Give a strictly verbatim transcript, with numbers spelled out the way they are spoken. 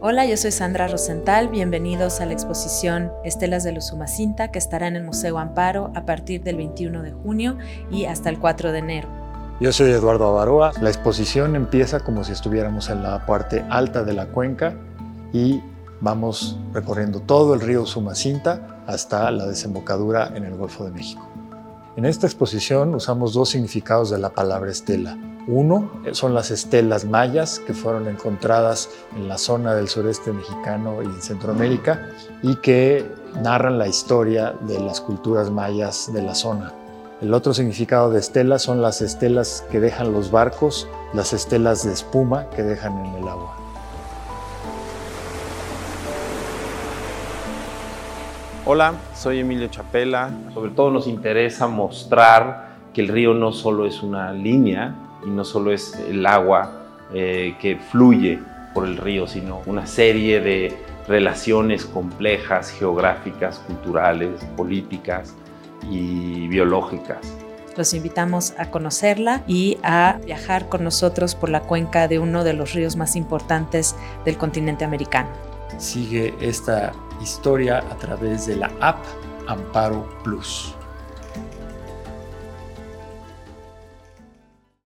Hola, yo soy Sandra Rosenthal, bienvenidos a la exposición Estelas del Usumacinta, que estará en el Museo Amparo a partir del veintiuno de junio y hasta el cuatro de enero. Yo soy Eduardo Avaroa. La exposición empieza como si estuviéramos en la parte alta de la cuenca y vamos recorriendo todo el río Usumacinta hasta la desembocadura en el Golfo de México. En esta exposición usamos dos significados de la palabra estela. Uno son las estelas mayas que fueron encontradas en la zona del sureste mexicano y en Centroamérica y que narran la historia de las culturas mayas de la zona. El otro significado de estelas son las estelas que dejan los barcos, las estelas de espuma que dejan en el agua. Hola, soy Emilio Chapela. Sobre todo nos interesa mostrar que el río no solo es una línea y no solo es el agua eh, que fluye por el río, sino una serie de relaciones complejas, geográficas, culturales, políticas y biológicas. Los invitamos a conocerla y a viajar con nosotros por la cuenca de uno de los ríos más importantes del continente americano. Sigue esta historia a través de la app Amparo Plus.